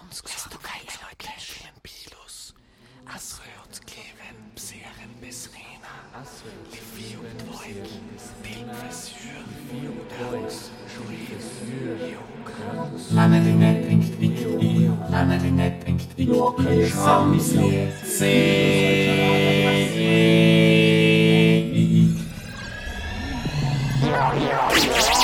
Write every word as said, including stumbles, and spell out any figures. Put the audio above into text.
Ska du keine Leute in Pilus? Asröt kleven pseren besrena. Livio dvoik, tilfesur, deus, juiv, juk. Annelinet trinkt Wiki, Annelinet trinkt Wiki, Samsliet, See.